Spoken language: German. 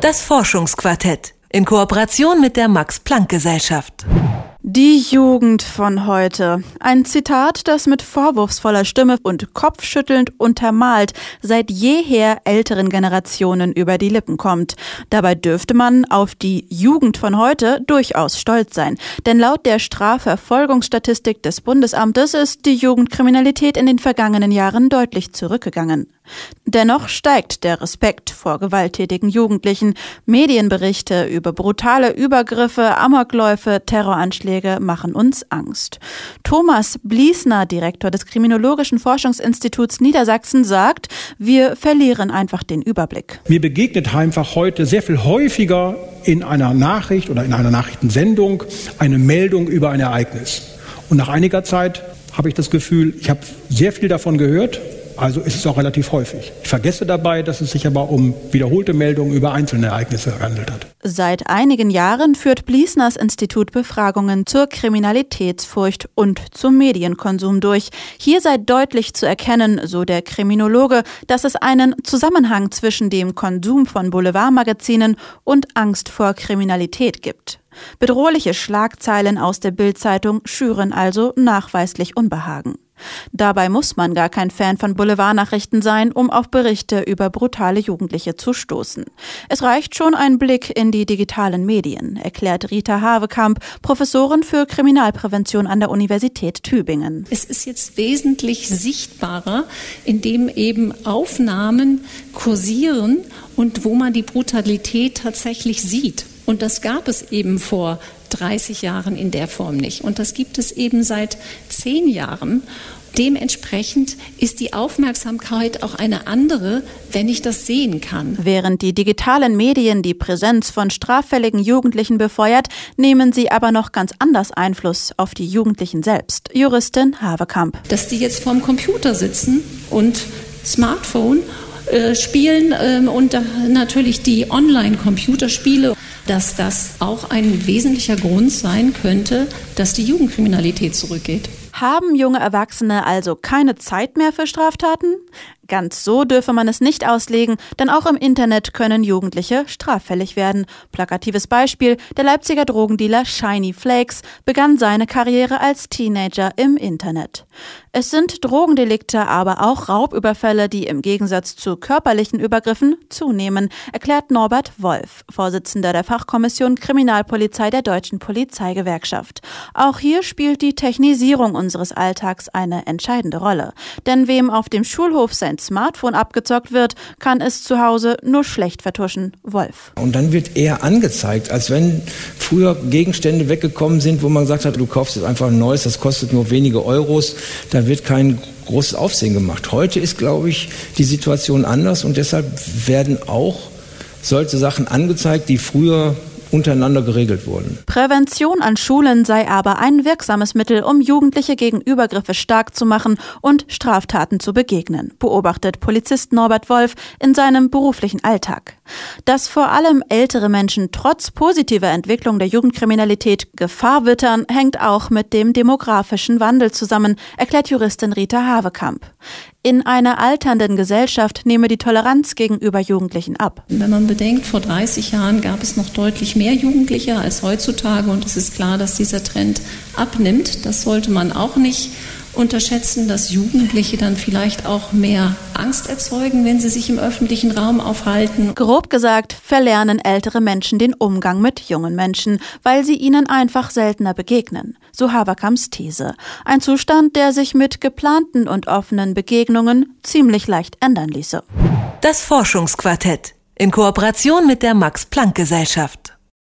Das Forschungsquartett in Kooperation mit der Max-Planck-Gesellschaft. Die Jugend von heute. Ein Zitat, das mit vorwurfsvoller Stimme und kopfschüttelnd untermalt seit jeher älteren Generationen über die Lippen kommt. Dabei dürfte man auf die Jugend von heute durchaus stolz sein. Denn laut der Strafverfolgungsstatistik des Bundesamtes ist die Jugendkriminalität in den vergangenen Jahren deutlich zurückgegangen. Dennoch steigt der Respekt vor gewalttätigen Jugendlichen. Medienberichte über brutale Übergriffe, Amokläufe, Terroranschläge machen uns Angst. Thomas Bliesner, Direktor des Kriminologischen Forschungsinstituts Niedersachsen, sagt, wir verlieren einfach den Überblick. Mir begegnet einfach heute sehr viel häufiger in einer Nachricht oder in einer Nachrichtensendung eine Meldung über ein Ereignis. Und nach einiger Zeit habe ich das Gefühl, ich habe sehr viel davon gehört. Also ist es auch relativ häufig. Ich vergesse dabei, dass es sich aber um wiederholte Meldungen über einzelne Ereignisse gehandelt hat. Seit einigen Jahren führt Bliesners Institut Befragungen zur Kriminalitätsfurcht und zum Medienkonsum durch. Hier sei deutlich zu erkennen, so der Kriminologe, dass es einen Zusammenhang zwischen dem Konsum von Boulevardmagazinen und Angst vor Kriminalität gibt. Bedrohliche Schlagzeilen aus der Bild-Zeitung schüren also nachweislich Unbehagen. Dabei muss man gar kein Fan von Boulevardnachrichten sein, um auf Berichte über brutale Jugendliche zu stoßen. Es reicht schon ein Blick in die digitalen Medien, erklärt Rita Havekamp, Professorin für Kriminalprävention an der Universität Tübingen. Es ist jetzt wesentlich sichtbarer, indem eben Aufnahmen kursieren und wo man die Brutalität tatsächlich sieht. Und das gab es eben vor 30 Jahren in der Form nicht. Und das gibt es eben seit 10 Jahren. Dementsprechend ist die Aufmerksamkeit auch eine andere, wenn ich das sehen kann. Während die digitalen Medien die Präsenz von straffälligen Jugendlichen befeuert, nehmen sie aber noch ganz anders Einfluss auf die Jugendlichen selbst. Juristin Havekamp. Dass die jetzt vorm Computer sitzen und Smartphone spielen und natürlich die Online-Computerspiele, dass das auch ein wesentlicher Grund sein könnte, dass die Jugendkriminalität zurückgeht. Haben junge Erwachsene also keine Zeit mehr für Straftaten? Ganz so dürfe man es nicht auslegen, denn auch im Internet können Jugendliche straffällig werden. Plakatives Beispiel, der Leipziger Drogendealer Shiny Flakes begann seine Karriere als Teenager im Internet. Es sind Drogendelikte, aber auch Raubüberfälle, die im Gegensatz zu körperlichen Übergriffen zunehmen, erklärt Norbert Wolf, Vorsitzender der Fachkommission Kriminalpolizei der Deutschen Polizeigewerkschaft. Auch hier spielt die Technisierung unseres Alltags eine entscheidende Rolle. Denn wem auf dem Schulhof sein Smartphone abgezockt wird, kann es zu Hause nur schlecht vertuschen. Wolf. Und dann wird eher angezeigt, als wenn früher Gegenstände weggekommen sind, wo man gesagt hat, du kaufst jetzt einfach ein neues, das kostet nur wenige Euros, da wird kein großes Aufsehen gemacht. Heute ist, glaube ich, die Situation anders und deshalb werden auch solche Sachen angezeigt, die früher untereinander geregelt wurden. Prävention an Schulen sei aber ein wirksames Mittel, um Jugendliche gegen Übergriffe stark zu machen und Straftaten zu begegnen, beobachtet Polizist Norbert Wolf in seinem beruflichen Alltag. Dass vor allem ältere Menschen trotz positiver Entwicklung der Jugendkriminalität Gefahr wittern, hängt auch mit dem demografischen Wandel zusammen, erklärt Juristin Rita Havekamp. In einer alternden Gesellschaft nehme die Toleranz gegenüber Jugendlichen ab. Wenn man bedenkt, vor 30 Jahren gab es noch deutlich mehr Jugendliche als heutzutage und es ist klar, dass dieser Trend abnimmt. Das sollte man auch nicht unterschätzen, dass Jugendliche dann vielleicht auch mehr Angst erzeugen, wenn sie sich im öffentlichen Raum aufhalten. Grob gesagt, verlernen ältere Menschen den Umgang mit jungen Menschen, weil sie ihnen einfach seltener begegnen. So Haverkamps These. Ein Zustand, der sich mit geplanten und offenen Begegnungen ziemlich leicht ändern ließe. Das Forschungsquartett in Kooperation mit der Max-Planck-Gesellschaft.